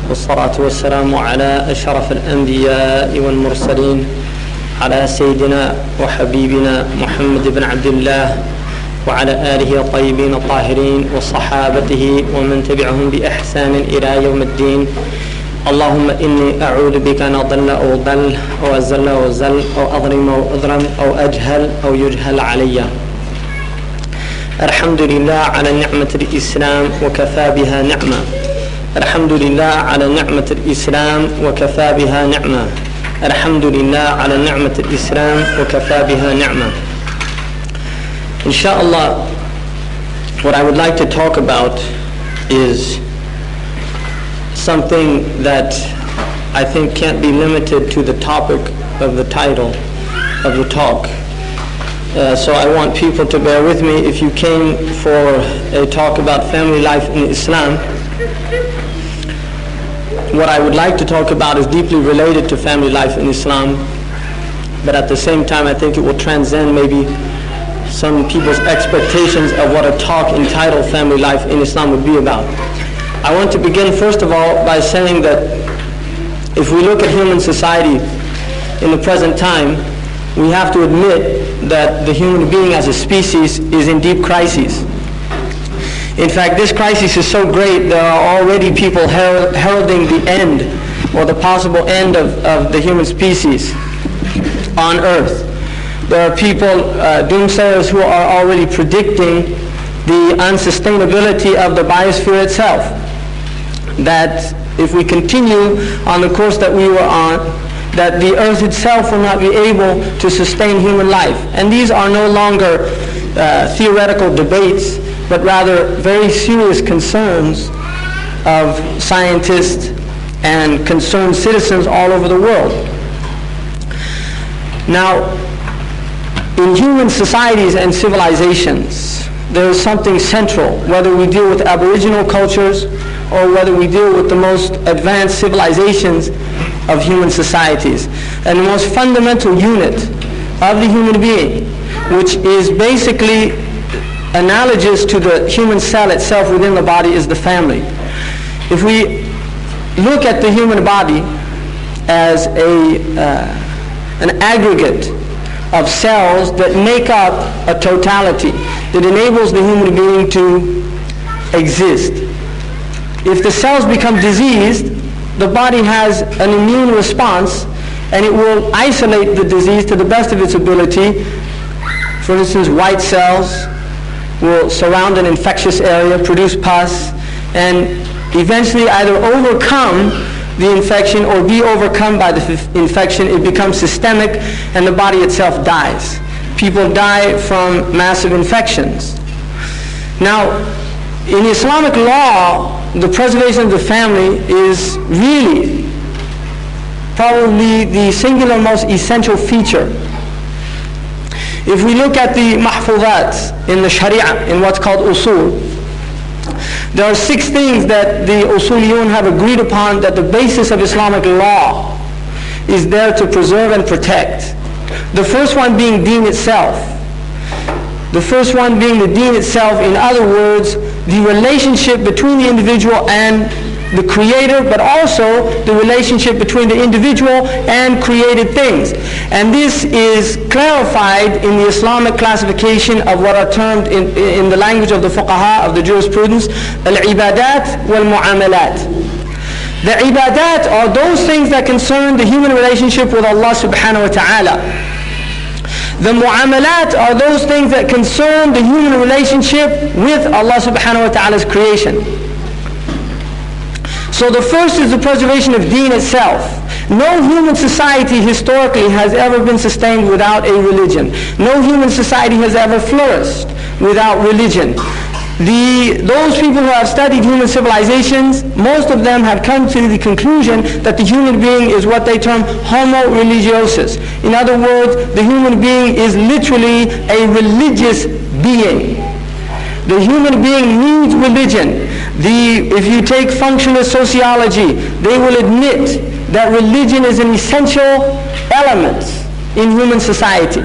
والصلاة والسلام على أشرف الأنبياء والمرسلين على سيدنا وحبيبنا محمد بن عبد الله وعلى آله الطيبين الطاهرين وصحابته ومن تبعهم بإحسان إلى يوم الدين. اللهم إني أعوذ بك أن أضل أو ضل أو أزل أو زل أو أظلم أو أظلم أو أجهل أو يجهل علي. الحمد لله على نعمة الإسلام وكفى بها نعمة. الحمد لله على نعمة الإسلام وكفى بها نعمة. الحمد لله على نعمة الإسلام وكفى بها نعمة. Inshallah, what I would like to talk about is something that I think can't be limited to the topic of the title of the talk. So I want people to bear with me. If you came for a talk about family life in Islam, what I would like to talk about is deeply related to family life in Islam, but at the same time I think it will transcend maybe some people's expectations of what a talk entitled Family Life in Islam would be about. I want to begin first of all by saying that if we look at human society in the present time, we have to admit that the human being as a species is in deep crisis. In fact, this crisis is so great, there are already people heralding the end or the possible end of the human species on Earth. There are people, doomsayers, who are already predicting the unsustainability of the biosphere itself. That if we continue on the course that we were on, that the Earth itself will not be able to sustain human life. And these are no longer theoretical debates, but rather very serious concerns of scientists and concerned citizens all over the world. Now, in human societies and civilizations, there is something central, whether we deal with aboriginal cultures or whether we deal with the most advanced civilizations of human societies. And the most fundamental unit of the human being, which is basically analogous to the human cell itself within the body, is the family. If we look at the human body as an aggregate of cells that make up a totality that enables the human being to exist. If the cells become diseased, the body has an immune response and it will isolate the disease to the best of its ability. For instance, white cells will surround an infectious area, produce pus, and eventually either overcome the infection or be overcome by the infection. It becomes systemic and the body itself dies. People die from massive infections. Now, in Islamic law, the preservation of the family is really probably the singular most essential feature. If we look at the mahfuzat in the Sharia, in what's called usul, there are 6 things that the usuliyun have agreed upon that the basis of Islamic law is there to preserve and protect. The first one being deen itself. The first one being the deen itself, in other words, the relationship between the individual and the creator, but also the relationship between the individual and created things. And this is clarified in the Islamic classification of what are termed in the language of the fuqaha, of the jurisprudence, al-ibadat wal-mu'amalat. The ibadat are those things that concern the human relationship with Allah subhanahu wa ta'ala. The mu'amalat are those things that concern the human relationship with Allah subhanahu wa ta'ala's creation. So the first is the preservation of deen itself. No human society historically has ever been sustained without a religion. No human society has ever flourished without religion. Those people who have studied human civilizations, most of them have come to the conclusion that the human being is what they term homo religiosus. In other words, the human being is literally a religious being. The human being needs religion. If you take functionalist sociology, they will admit that religion is an essential element in human society.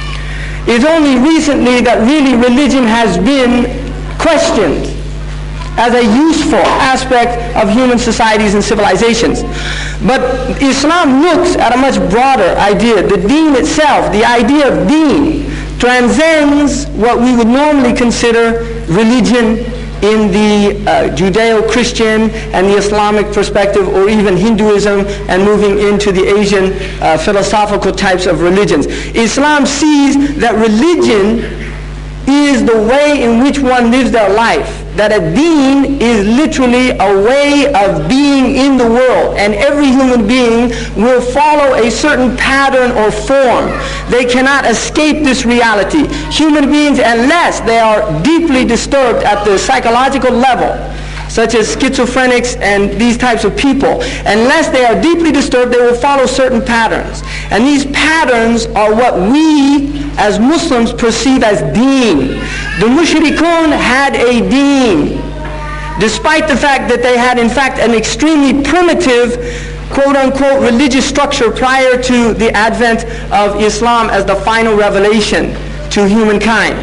It's only recently that really religion has been questioned. as a useful aspect of human societies and civilizations. But Islam looks at a much broader idea. The deen itself, the idea of deen, transcends what we would normally consider religion in the Judeo-Christian and the Islamic perspective, or even Hinduism, and moving into the Asian philosophical types of religions. Islam sees that religion is the way in which one lives their life, that a deen is literally a way of being in the world, and every human being will follow a certain pattern or form. They cannot escape this reality. Human beings, unless they are deeply disturbed at the psychological level, such as schizophrenics and these types of people, unless they are deeply disturbed, they will follow certain patterns. And these patterns are what we as Muslims perceive as deen. The mushrikun had a deen, despite the fact that they had in fact an extremely primitive quote-unquote religious structure prior to the advent of Islam as the final revelation to humankind.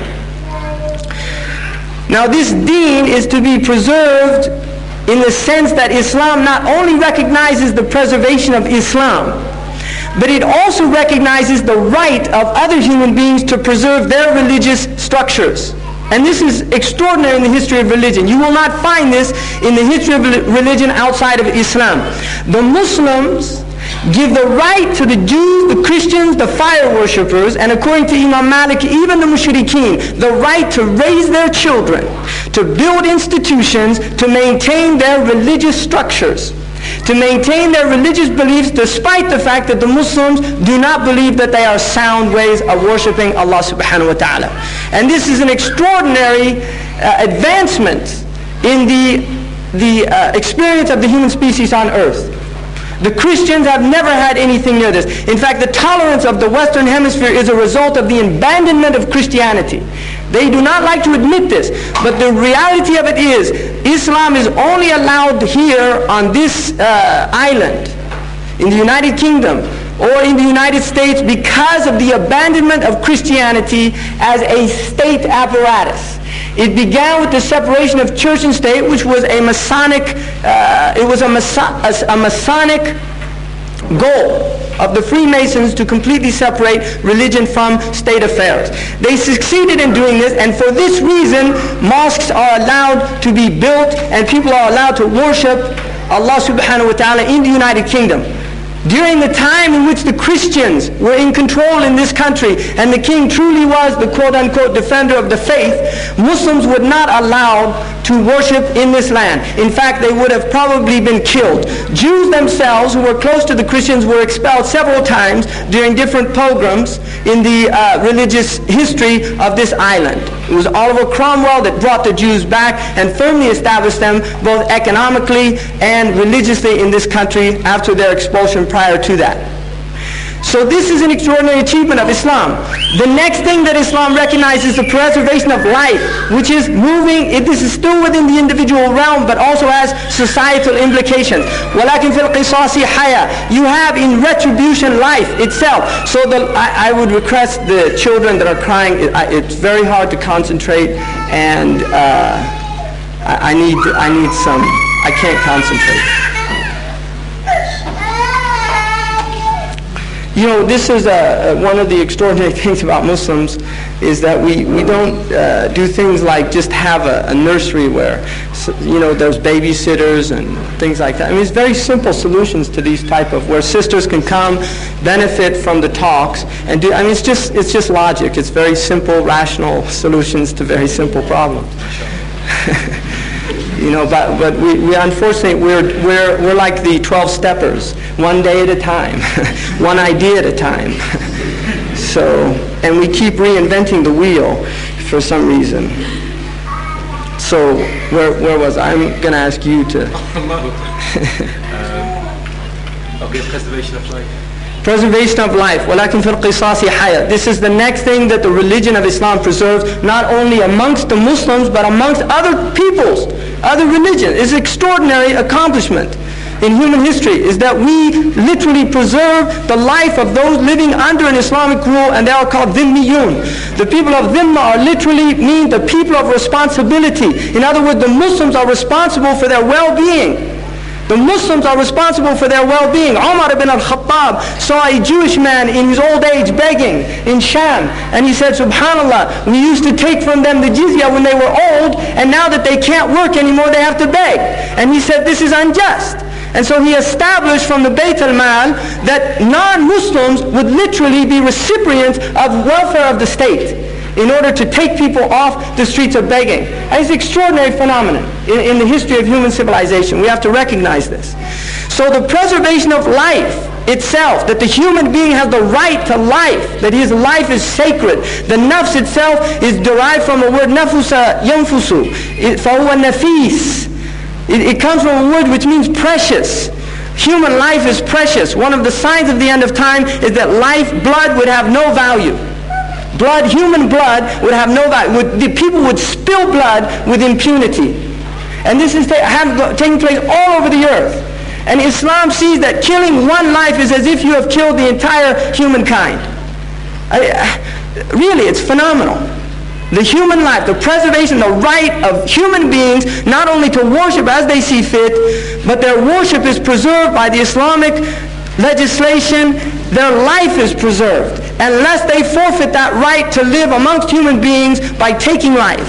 Now this deen is to be preserved in the sense that Islam not only recognizes the preservation of Islam, but it also recognizes the right of other human beings to preserve their religious structures. And this is extraordinary in the history of religion. You will not find this in the history of religion outside of Islam. The Muslims give the right to the Jews, the Christians, the fire worshippers, and according to Imam Malik, even the mushrikeen, the right to raise their children, to build institutions, to maintain their religious structures, to maintain their religious beliefs, despite the fact that the Muslims do not believe that they are sound ways of worshipping Allah subhanahu wa ta'ala. And this is an extraordinary advancement in the experience of the human species on earth. The Christians have never had anything near this. In fact, the tolerance of the Western Hemisphere is a result of the abandonment of Christianity. They do not like to admit this, but the reality of it is, Islam is only allowed here on this island, in the United Kingdom, or in the United States, because of the abandonment of Christianity as a state apparatus. It began with the separation of church and state, which was a Masonic, a Masonic goal of the Freemasons to completely separate religion from state affairs. They succeeded in doing this, and for this reason, mosques are allowed to be built and people are allowed to worship Allah subhanahu wa ta'ala in the United Kingdom. During the time in which the Christians were in control in this country and the king truly was the quote-unquote defender of the faith, Muslims were not allowed to worship in this land. In fact, they would have probably been killed. Jews themselves, who were close to the Christians, were expelled several times during different pogroms in the religious history of this island. It was Oliver Cromwell that brought the Jews back and firmly established them both economically and religiously in this country after their expulsion prior to that. So this is an extraordinary achievement of Islam. The next thing that Islam recognizes is the preservation of life, which is moving, this is still within the individual realm, but also has societal implications. وَلَكِنْ فِي الْقِصَاصِ حَيَاةٌ. You have in retribution life itself. So I would request the children that are crying, it's very hard to concentrate, and I need some, I can't concentrate. You know, this is one of the extraordinary things about Muslims, is that we don't do things like just have a nursery where, you know, there's babysitters and things like that. I mean, it's very simple solutions to these type of, where sisters can come, benefit from the talks, and do, I mean, it's just logic. It's very simple, rational solutions to very simple problems. You know, but we unfortunately we're like the 12 steppers, one day at a time, one idea at a time. So, and we keep reinventing the wheel for some reason. So, where was I? I'm going to ask you to. Okay, preservation of life. Preservation of life. وَلَكِنْ فِي الْقِصَاصِ حَيَاةٌ. This is the next thing that the religion of Islam preserves, not only amongst the Muslims, but amongst other peoples, other religions. It's an extraordinary accomplishment. in human history is that we literally preserve the life of those living under an Islamic rule, and they are called dhimmiyun. The people of dhimma are literally mean the people of responsibility. In other words, the Muslims are responsible for their well-being. The Muslims are responsible for their well-being. Umar ibn al-Khattab saw a Jewish man in his old age begging in Sham, and he said, subhanallah, we used to take from them the jizya when they were old, and now that they can't work anymore, they have to beg. And he said, this is unjust. And so he established from the Bayt al-Mal that non-Muslims would literally be recipients of welfare of the state in order to take people off the streets of begging. And it's an extraordinary phenomenon in the history of human civilization. We have to recognize this. So the preservation of life itself, that the human being has the right to life, that his life is sacred. The nafs itself is derived from the word nafusa yanfusu, fahuwa nafis. It comes from a word which means precious. Human life is precious. One of the signs of the end of time is that life, blood would have no value. Blood, human blood would have no value. The people would spill blood with impunity. And this is taking place all over the earth. And Islam sees that killing one life is as if you have killed the entire humankind. Really, it's phenomenal. The human life, the preservation, the right of human beings not only to worship as they see fit, but their worship is preserved by the Islamic legislation. Their life is preserved unless they forfeit that right to live amongst human beings by taking life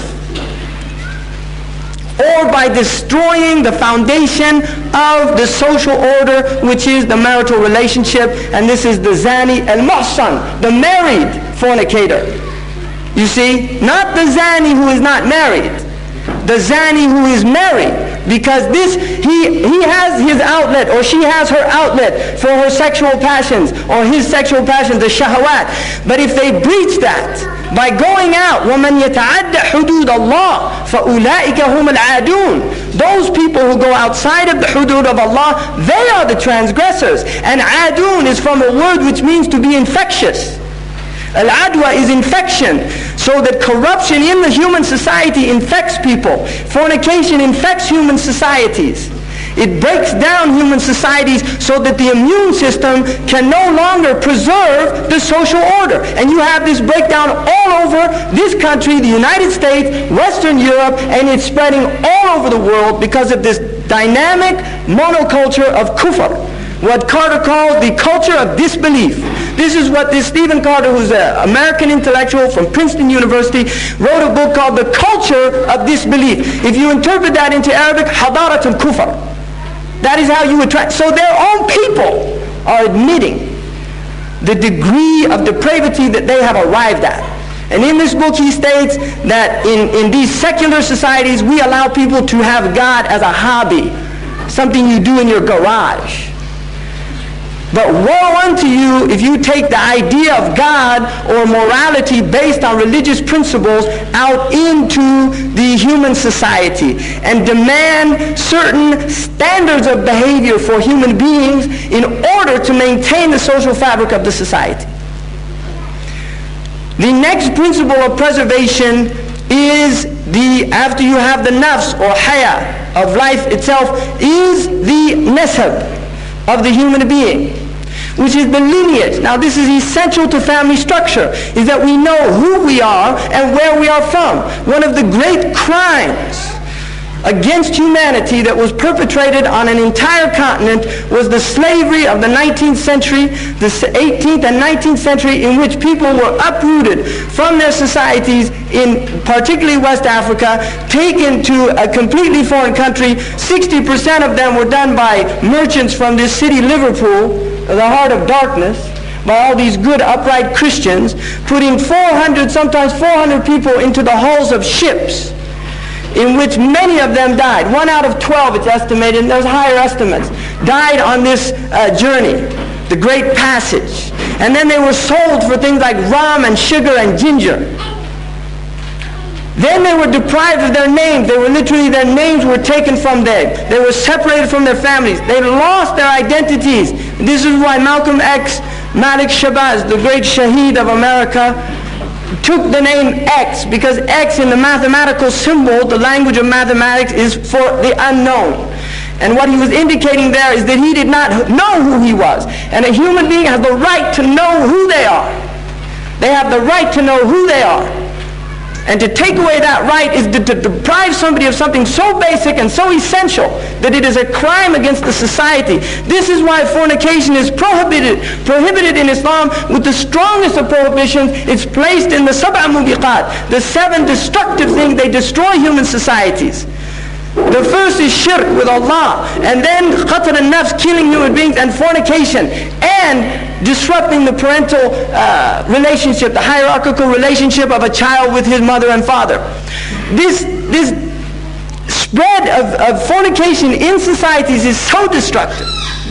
or by destroying the foundation of the social order, which is the marital relationship. And this is the zani al-muhsan, the married fornicator. You see, not the zani who is not married, the zani who is married, because he has his outlet, or she has her outlet for her sexual passions, or his sexual passions, the shahawat. But if they breach that by going out, وَمَنْ يَتَعَدَّ حُدُودَ اللَّهِ فَأُولَٰئِكَ هُمُ الْعَادُونَ. Those people who go outside of the hudud of Allah, they are the transgressors. And adun is from a word which means to be infectious. Al-adwa is infection. So that corruption in the human society infects people. Fornication infects human societies. It breaks down human societies so that the immune system can no longer preserve the social order. And you have this breakdown all over this country, the United States, Western Europe, and it's spreading all over the world because of this dynamic monoculture of kufr. What Carter calls the culture of disbelief. This is what this Stephen Carter, who's an American intellectual from Princeton University, wrote a book called The Culture of Disbelief. If you interpret that into Arabic, hadarat al-kufr. That is how you would try. So their own people are admitting the degree of depravity that they have arrived at. And in this book he states that in these secular societies we allow people to have God as a hobby, something you do in your garage. But woe unto you if you take the idea of God or morality based on religious principles out into the human society and demand certain standards of behavior for human beings in order to maintain the social fabric of the society. The next principle of preservation is after you have the nafs or haya of life itself, is the nasab of the human being, which is the lineage. Now this is essential to family structure, is that we know who we are and where we are from. One of the great crimes against humanity that was perpetrated on an entire continent was the slavery of the 19th century, the 18th and 19th century, in which people were uprooted from their societies in particularly West Africa, taken to a completely foreign country. 60% of them were done by merchants from this city, Liverpool, the heart of darkness, by all these good upright Christians, putting 400, sometimes 400 people into the hulls of ships, in which many of them died. 1 out of 12, it's estimated, and there's higher estimates, died on this journey, the Great Passage. And then they were sold for things like rum and sugar and ginger. Then they were deprived of their names. They were literally, their names were taken from them. They were separated from their families. They lost their identities. This is why Malcolm X, Malik Shabazz, the great Shaheed of America, took the name X, because X in the mathematical symbol, the language of mathematics, is for the unknown. And what he was indicating there is that he did not know who he was. And a human being has the right to know who they are. They have the right to know who they are. And to take away that right is to deprive somebody of something so basic and so essential that it is a crime against the society. This is why fornication is prohibited in Islam with the strongest of prohibitions. It's placed in the sab'a mubiqat, the 7 destructive things. They destroy human societies. The first is shirk with Allah, and then qatl al-nafs, killing human beings, and fornication, and disrupting the parental relationship, the hierarchical relationship of a child with his mother and father. This spread of fornication in societies is so destructive.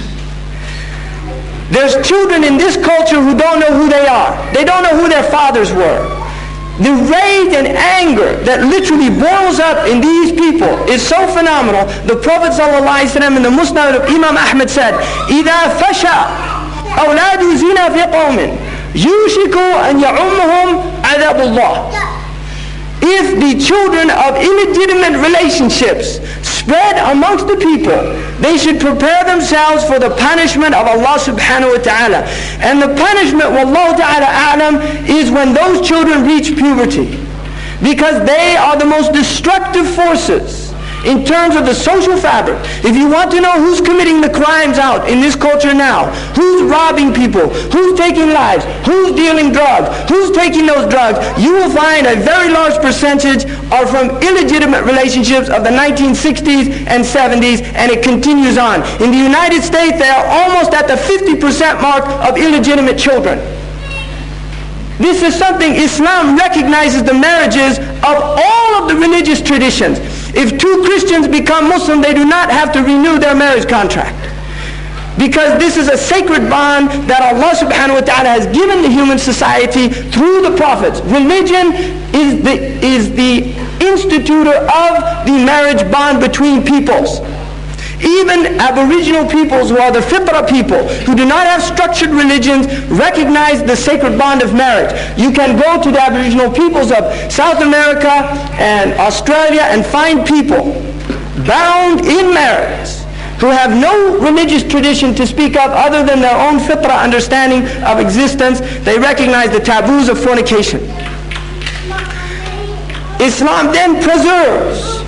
There's children in this culture who don't know who they are. They don't know who their fathers were. The rage and anger that literally boils up in these people is so phenomenal. The Prophet ﷺ in the Musnad of Imam Ahmad said, إِذَا فَشَى أَوْلَادُ زِنَا فِي قَوْمٍ يُوشِكُ أَنْ يَعُمُّهُمْ عَذَابُ اللَّهِ. If the children of illegitimate relationships spread amongst the people, they should prepare themselves for the punishment of Allah subhanahu wa ta'ala. And the punishment, wallahu ta'ala a'lam, is when those children reach puberty. Because they are the most destructive forces in terms of the social fabric. If you want to know who's committing the crimes out in this culture now, who's robbing people, who's taking lives, who's dealing drugs, who's taking those drugs, you will find a very large percentage are from illegitimate relationships of the 1960s and 70s, and it continues on. In the United States, they are almost at the 50% mark of illegitimate children. This is something Islam recognizes the marriages of all of the religious traditions. If 2 Christians become Muslim, they do not have to renew their marriage contract. Because this is a sacred bond that Allah subhanahu wa ta'ala has given the human society through the prophets. Religion is the institutor of the marriage bond between peoples. Even Aboriginal peoples, who are the Fitra people, who do not have structured religions, recognize the sacred bond of marriage. You can go to the Aboriginal peoples of South America and Australia and find people bound in marriage who have no religious tradition to speak of other than their own Fitra understanding of existence. They recognize the taboos of fornication. Islam then preserves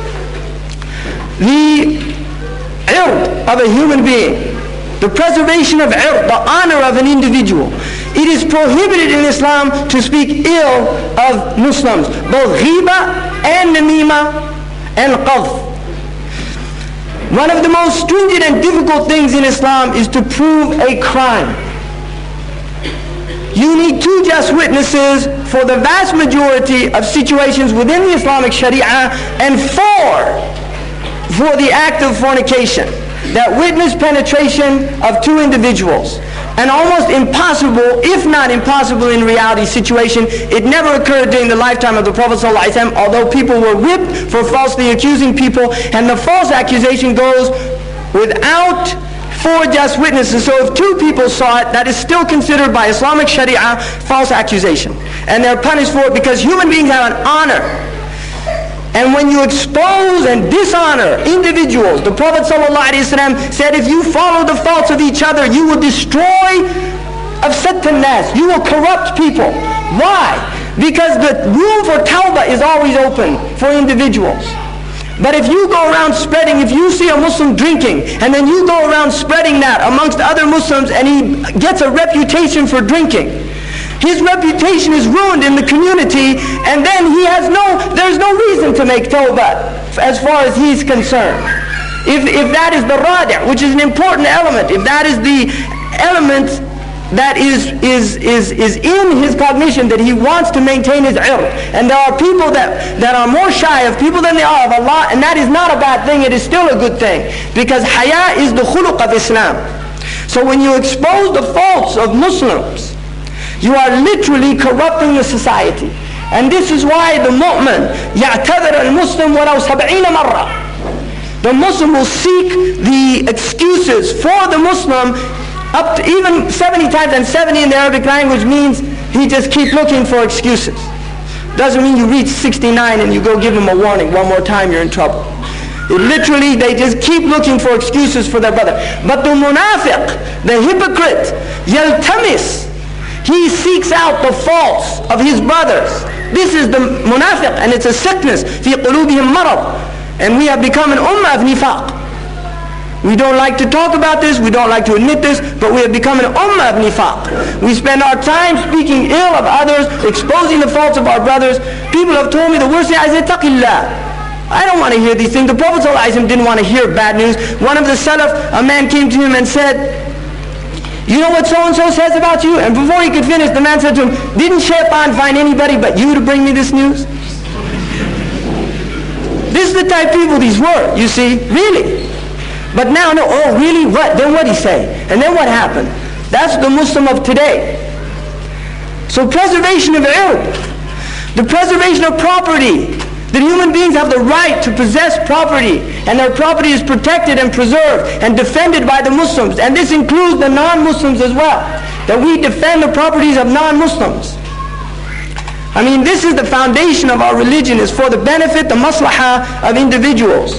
the of a human being, the preservation of the honor of an individual. It is prohibited in Islam to speak ill of Muslims, both ghiba and namima and qadh. One of the most stringent and difficult things in Islam is to prove a crime. You need 2 just witnesses for the vast majority of situations within the Islamic Sharia, and 4 for the act of fornication, that witness penetration of 2 individuals. An almost impossible, if not impossible in reality situation. It never occurred during the lifetime of the Prophet ﷺ, although people were whipped for falsely accusing people, and the false accusation goes without 4 just witnesses. So if 2 people saw it, that is still considered by Islamic Sharia false accusation. And they're punished for it because human beings have an honor. And when you expose and dishonor individuals, the Prophet ﷺ said, if you follow the faults of each other, you will destroy afsatan nas. You will corrupt people. Why? Because the room for tawbah is always open for individuals. But if you go around spreading, if you see a Muslim drinking, and then you go around spreading that amongst other Muslims, and he gets a reputation for drinking, his reputation is ruined in the community, and then there's no reason to make tawbah as far as he's concerned. If that is the radi', which is an important element, if that is the element that is in his cognition, that he wants to maintain his ird. And there are people that are more shy of people than they are of Allah, and that is not a bad thing, it is still a good thing. Because haya is the khuluq of Islam. So when you expose the faults of Muslims, you are literally corrupting the society. And this is why the mu'min يَعْتَذِرَ الْمُسْلِمْ وَلَوْ سَبْعِينَ مَرَّةً. The Muslim will seek the excuses for the Muslim up to even 70 times, and 70 in the Arabic language means he just keep looking for excuses. Doesn't mean you reach 69 and you go give him a warning. One more time, you're in trouble. Literally, they just keep looking for excuses for their brother. But the munafiq, the hypocrite, yaltamis, he seeks out the faults of his brothers. This is the munafiq, and it's a sickness. في قلوبهم مرض. And we have become an ummah of nifaq. We don't like to talk about this, we don't like to admit this, but we have become an ummah of nifaq. We spend our time speaking ill of others, exposing the faults of our brothers. People have told me the worst thing. I said, taqillah. I don't want to hear these things. The Prophet ﷺ didn't want to hear bad news. One of the Salaf, a man came to him and said, you know what so-and-so says about you? And before he could finish, the man said to him, didn't Shaitan find anybody but you to bring me this news? This is the type of people these were, you see, really. But now, no, oh really, what? Then what did he say? And then what happened? That's the Muslim of today. So preservation of ird, the preservation of property, that human beings have the right to possess property, and their property is protected and preserved and defended by the Muslims. And this includes the non-Muslims as well, that we defend the properties of non-Muslims. I mean, this is the foundation of our religion, is for the benefit, the maslahah of individuals.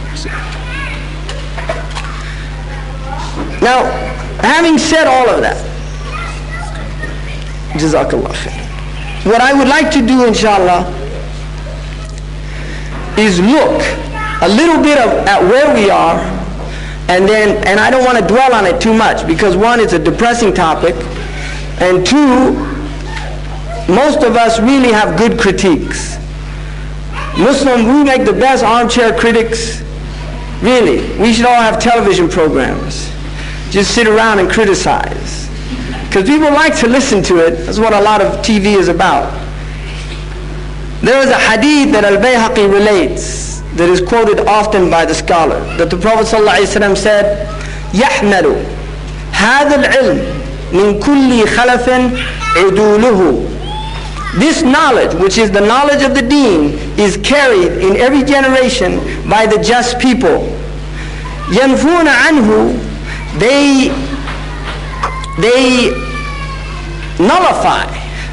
Now, having said all of that, Jazakallah khair, what I would like to do, inshallah, is look a little bit at where we are, and I don't want to dwell on it too much, because one, it's a depressing topic, and two, most of us really have good critiques. Muslim, we make the best armchair critics. Really, we should all have television programs. Just sit around and criticize. Because people like to listen to it. That's what a lot of TV is about. There is a hadith that Al-Bayhaqi relates, that is quoted often by the scholar, that the Prophet ﷺ said, يَحْمَلُ هَذَا الْعِلْمِ مِنْ كُلِّ خَلَفٍ عُدُولُهُ. This knowledge, which is the knowledge of the deen, is carried in every generation by the just people. يَنْفُونَ عَنْهُ. They nullify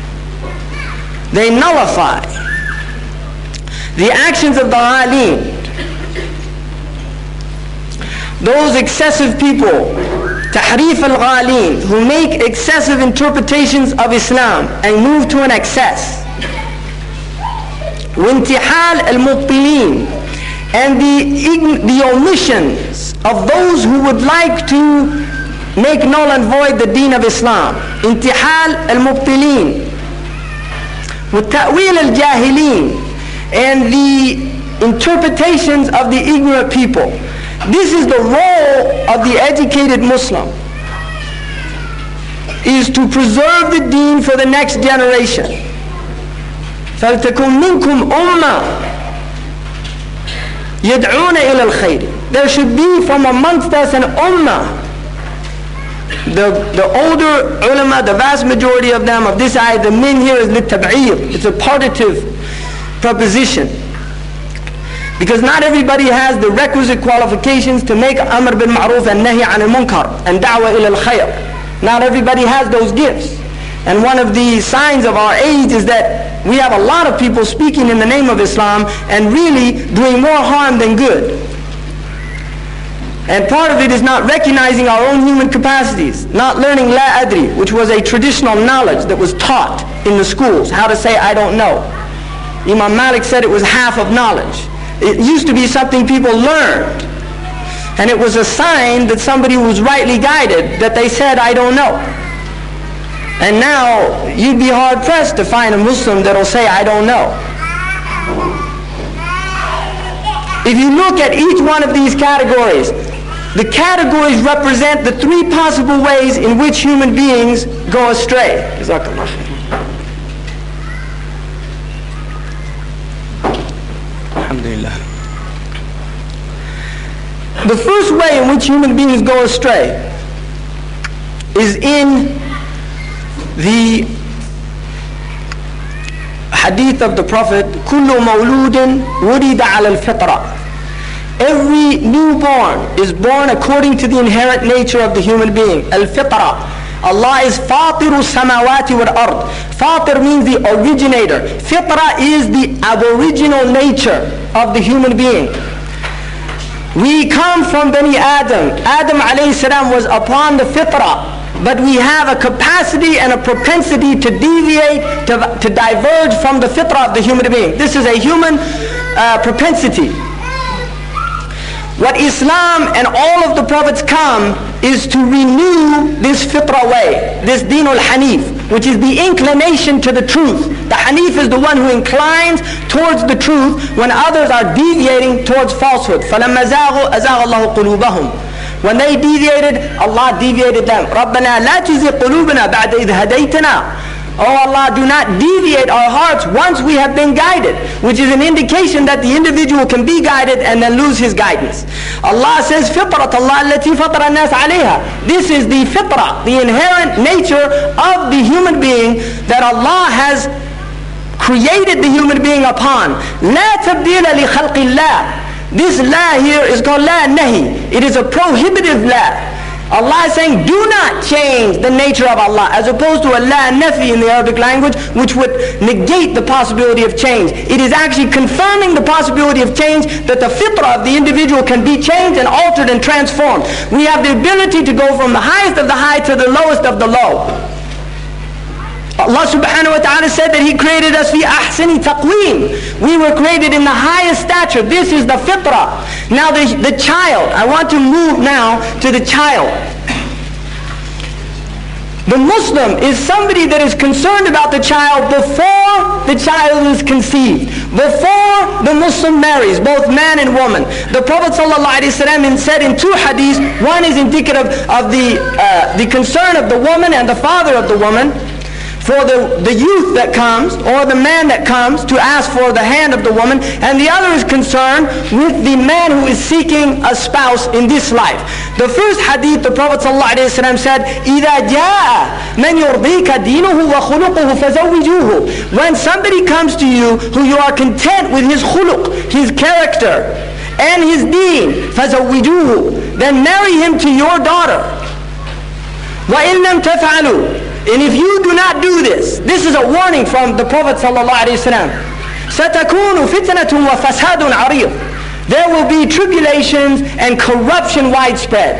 the actions of the ghalin, those excessive people, tahrif al-ghalin, who make excessive interpretations of Islam and move to an excess. وَانْتِحَال al-mubtilin, and the omissions of those who would like to make null and void the deen of Islam. Intihal al-mubtilin, وَالتَّأْوِيل al-jahilin, and the interpretations of the ignorant people. This is the role of the educated Muslim, is to preserve the deen for the next generation. فَلْتَكُمْ مِنْكُمْ أُمَّةٌ يَدْعُونَ إِلَى الْخَيْرِ. There should be from amongst us an ummah. The older ulama, the vast majority of them, of this ayah, the min here is litab'ir. It's a partitive preposition. Because not everybody has the requisite qualifications to make amr bil ma'ruf and nahi an al-munkar and da'wah ila al-khayr. Not everybody has those gifts. And one of the signs of our age is that we have a lot of people speaking in the name of Islam and really doing more harm than good. And part of it is not recognizing our own human capacities, not learning la adri, which was a traditional knowledge that was taught in the schools, how to say I don't know. Imam Malik said it was half of knowledge. It used to be something people learned, and it was a sign that somebody was rightly guided, that they said I don't know. And now you'd be hard pressed to find a Muslim that'll say I don't know. If you look at each one of these categories, the categories represent the three possible ways in which human beings go astray. Alhamdulillah. The first way in which human beings go astray is in the hadith of the Prophet, كُلُّ مَوْلُودٍ وُلِدَ عَلَى الْفِطْرَةِ. Every newborn is born according to the inherent nature of the human being. Al-Fitra. Allah is Fatiru samawati wal ard. Fatir means the originator. Fitra is the aboriginal nature of the human being. We come from Bani Adam. Adam alayhi salam was upon the fitrah, but we have a capacity and a propensity to deviate, to diverge from the fitrah of the human being. This is a human propensity. What Islam and all of the prophets come is to renew this fitrah way, this Deen al-Hanif, which is the inclination to the truth. The Hanif is the one who inclines towards the truth when others are deviating towards falsehood. فَلَمَّا زَاغُوا أَزَاغَ اللَّهُ قُلُوبَهُم. When they deviated, Allah deviated them. رَبَّنَا لَا تُزِغْ قُلُوبَنَا بَعْدَ إِذْ هَدَيْتَنَا. Oh Allah, do not deviate our hearts once we have been guided, which is an indication that the individual can be guided and then lose his guidance. Allah says, فِطْرَةَ اللَّهِ الَّتِي فَطَرَ النَّاسَ عَلَيْهَا. This is the fitrah, the inherent nature of the human being that Allah has created the human being upon. لَا تَبْدِيلَ لِخَلْقِ اللَّهِ. This la here is called la nahi. It is a prohibitive la. Allah is saying, do not change the nature of Allah, as opposed to a la nafi in the Arabic language, which would negate the possibility of change. It is actually confirming the possibility of change, that the fitrah of the individual can be changed and altered and transformed. We have the ability to go from the highest of the high to the lowest of the low. Allah subhanahu wa ta'ala said that He created us fi ahsani taqweem. We were created in the highest stature. This is the fitrah. Now the child, I want to move now to the child. The Muslim is somebody that is concerned about the child before the child is conceived, before the Muslim marries, both man and woman. The Prophet ﷺ said in two hadiths, one is indicative of the concern of the woman and the father of the woman, for the youth that comes, or the man that comes to ask for the hand of the woman, and the other is concerned with the man who is seeking a spouse in this life. The first hadith, the Prophet ﷺ said, إِذَا جَاءَ مَنْ يُرْضِيكَ دِينُهُ وَخُلُقُهُ فَزَوِّجُوهُ. When somebody comes to you who you are content with his khuluq, his character, and his deen, فَزَوِّجُوهُ, then marry him to your daughter. وَإِن لَمْ تَفْعَلُوا. And if you do not do this, this is a warning from the Prophet ﷺ. سَتَكُونُ فِتْنَةٌ وَفَسَادٌ عَرِيضٌ. There will be tribulations and corruption widespread.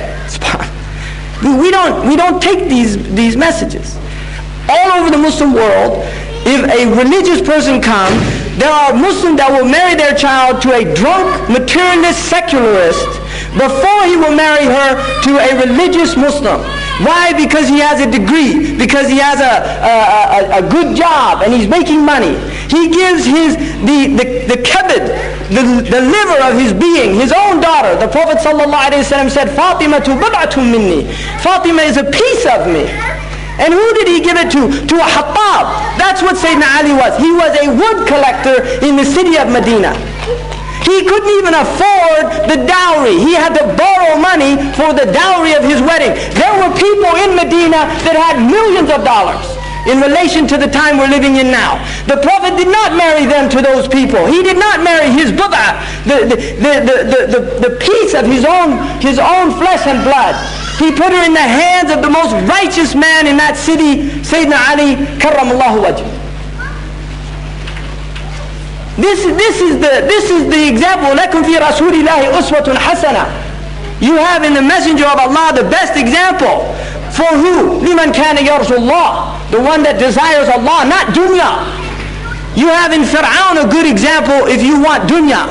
We don't take these messages. All over the Muslim world, if a religious person comes, there are Muslims that will marry their child to a drunk, materialist, secularist before he will marry her to a religious Muslim. Why? Because he has a degree, because he has a good job and he's making money. He gives the kabid, the liver of his being, his own daughter. The Prophet ﷺ said, Fatima bid'atun minni. Fatima is a piece of me. And who did he give it to? To a Hattab. That's what Sayyidina Ali was. He was a wood collector in the city of Medina. He couldn't even afford the dowry. He had to borrow money for the dowry of his wedding. There were people in Medina that had millions of dollars in relation to the time we're living in now. The Prophet did not marry them to those people. He did not marry his bid'ah, the piece of his own flesh and blood. He put her in the hands of the most righteous man in that city, Sayyidina Ali, karramallahu wajh. This is the example. لَكُمْ فِي رَسُولِ اللَّهِ أُسْوَةٌ حَسَنَةٌ. You have in the Messenger of Allah the best example. For who? لِمَنْ كَانَ يَرْجُو اللَّهِ. The one that desires Allah, not dunya. You have in Fir'aun a good example if you want dunya.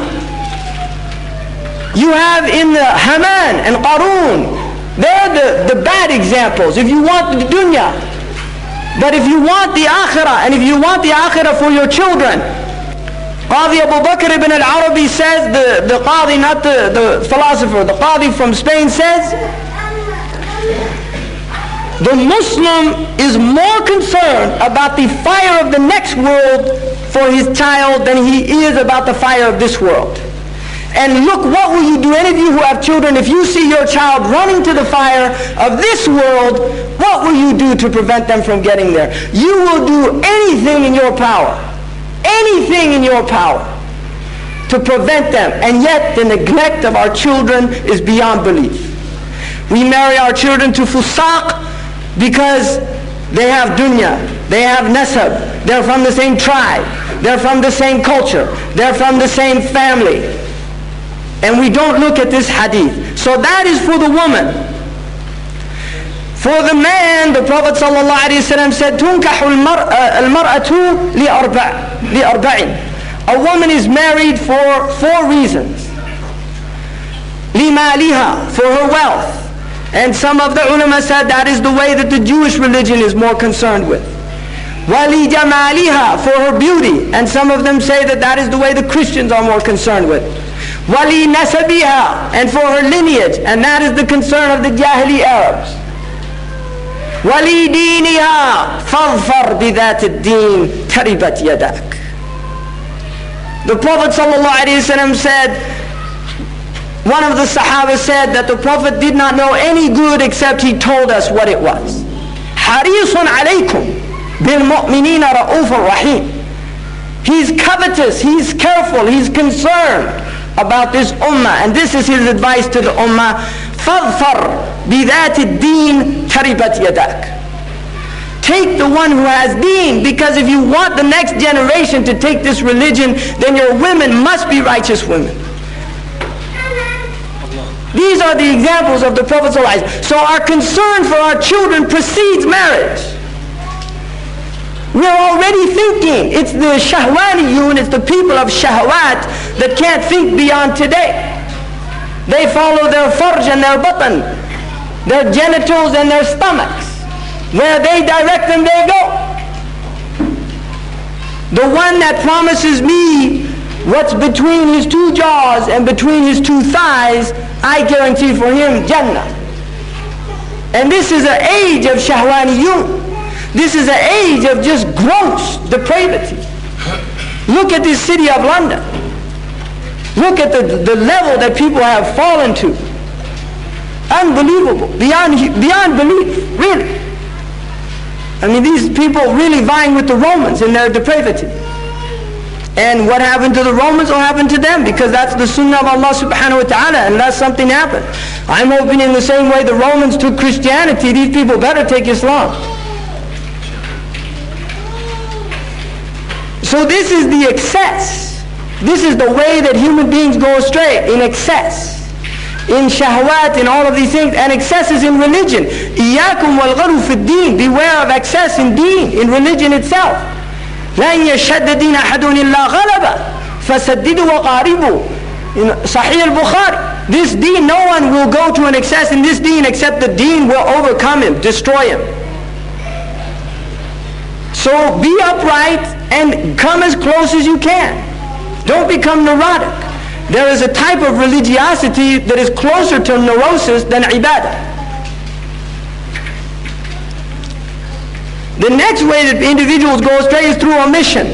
You have in the Haman and Qarun. They're the bad examples if you want the dunya. But if you want the akhirah, and if you want the akhirah for your children, Qadi Abu Bakr ibn al-Arabi says, the Qadi, not the philosopher, the Qadi from Spain says, the Muslim is more concerned about the fire of the next world for his child than he is about the fire of this world. And look, what will you do, any of you who have children, if you see your child running to the fire of this world, what will you do to prevent them from getting there? You will do anything in your power. Anything in your power to prevent them. And yet the neglect of our children is beyond belief. We marry our children to fusaq because they have dunya, they have nasab, they're from the same tribe, they're from the same culture, they're from the same family. and we don't look at this hadith. So that is for the woman. For the man, the Prophet ﷺ said, تُنْكَحُ الْمَرْأَةُ لِأَرْبَعٍ. A woman is married for 4 reasons. لِمَالِهَا, for her wealth. And some of the ulama said that is the way that the Jewish religion is more concerned with. وَلِجَمَالِهَا, for her beauty. And some of them say that that is the way the Christians are more concerned with. وَلِنَسَبِهَا, and for her lineage. And that is the concern of the Jahili Arabs. وَلِدِينِهَا فَاظْفَرْ بِذَاتِ الدِّينِ تَرِبَتْ يَدَاكَ. The Prophet ﷺ said, one of the Sahaba said that the Prophet did not know any good except he told us what it was. حَرِيصٌ عَلَيْكُمْ بِالْمُؤْمِنِينَ رَؤُوفٌ رَحِيمٌ. He's covetous, he's careful, he's concerned about this ummah. And this is his advice to the ummah. فَاظْفَرْ بِذَاتِ الدِّينِ تَرِبَتْ يَدَاكَ. Take the one who has deen, because if you want the next generation to take this religion, then your women must be righteous women. These are the examples of the Prophet ﷺ. So our concern for our children precedes marriage. We're already thinking. It's the shahwaniyun, it's the people of shahwat that can't think beyond today. They follow their farj and their batan, their genitals and their stomachs. Where they direct them, they go. The one that promises me what's between his 2 jaws and between his 2 thighs, I guarantee for him Jannah. And this is an age of shahwaniyun. This is an age of just gross depravity. Look at this city of London. Look at the level that people have fallen to. Unbelievable. Beyond belief. Really. I mean, these people really vying with the Romans in their depravity. And what happened to the Romans will happen to them, because that's the sunnah of Allah subhanahu wa ta'ala, unless something happened. I'm hoping in the same way the Romans took Christianity, these people better take Islam. So this is the excess. This is the way that human beings go astray, in excess. In shahwat, in all of these things, and excesses in religion. إِيَّاكُمْ وَالْغَلُوا فِي الدِّينِ. Beware of excess in deen, in religion itself. لَنْ يَشَدَّ دِينَ أَحَدٌ إِلَّا غَلَبَ فَسَدِّدُوا وَقَارِبُوا. In Sahih al-Bukhari, this deen, no one will go to an excess in this deen except the deen will overcome him, destroy him. So be upright and come as close as you can. Don't become neurotic. There is a type of religiosity that is closer to neurosis than ibadah. The next way that individuals go astray is through omission.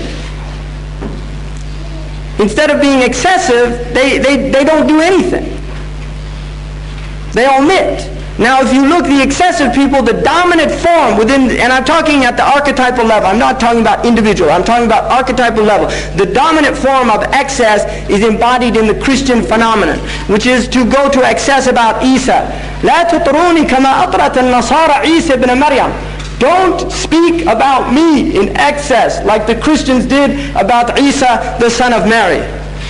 Instead of being excessive, they don't do anything. They omit. Now if you look, the excessive people, the dominant form within, and I'm talking at the archetypal level, I'm not talking about individual, I'm talking about archetypal level. The dominant form of excess is embodied in the Christian phenomenon, which is to go to excess about Isa. لا تطروني كما أطرت النصارى عيسى ابن مريم. Don't speak about me in excess like the Christians did about Isa, the son of Mary.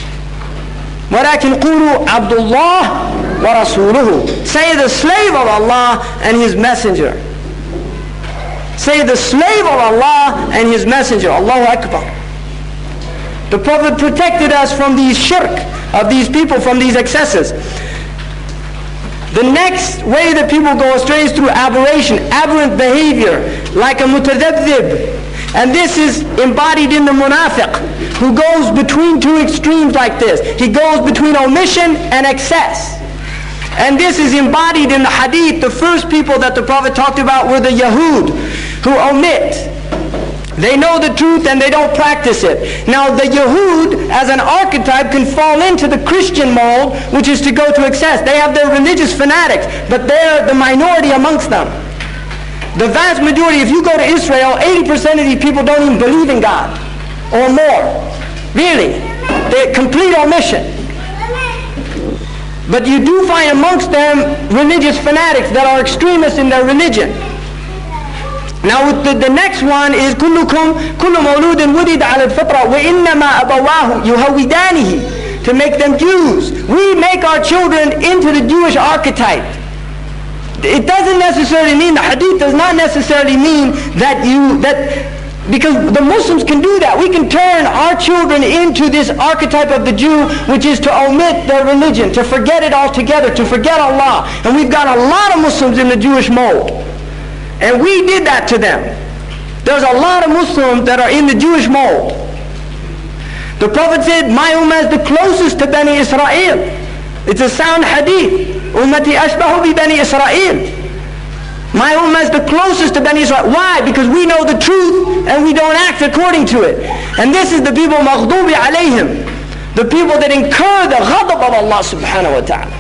ولكن قولوا عبد الله ورسوله. Say the slave of Allah and his messenger. Say the slave of Allah and his messenger. Allahu Akbar. The Prophet protected us from these shirk of these people, from these excesses. The next way that people go astray is through aberration, aberrant behavior, like a mutadabdib. And this is embodied in the munafiq, who goes between 2 extremes like this. He goes between omission and excess. And this is embodied in the hadith. The first people that the Prophet talked about were the Yahud, who omit. They know the truth and they don't practice it. Now the Yahud, as an archetype, can fall into the Christian mold, which is to go to excess. They have their religious fanatics, but they're the minority amongst them. The vast majority, if you go to Israel, 80% of these people don't even believe in God, or more. Really. They're complete omission. But you do find amongst them religious fanatics that are extremists in their religion. Now the next one is كل مولود ولد على الفطرة وإنما أبواه يهودانه. to make them Jews. We make our children into the Jewish archetype. It doesn't necessarily mean, the hadith does not necessarily mean because the Muslims can do that. We can turn our children into this archetype of the Jew, which is to omit their religion, to forget it altogether, to forget Allah. And we've got a lot of Muslims in the Jewish mold. And we did that to them. There's a lot of Muslims that are in the Jewish mold. The Prophet said, my ummah is the closest to Bani Israel. It's a sound hadith. Ummati ashbahu bi Bani Israel. My ummah is the closest to Bani Israel. Why? Because we know the truth and we don't act according to it. And this is the people maghdubi alayhim, the people that incur the ghadab of Allah subhanahu wa ta'ala.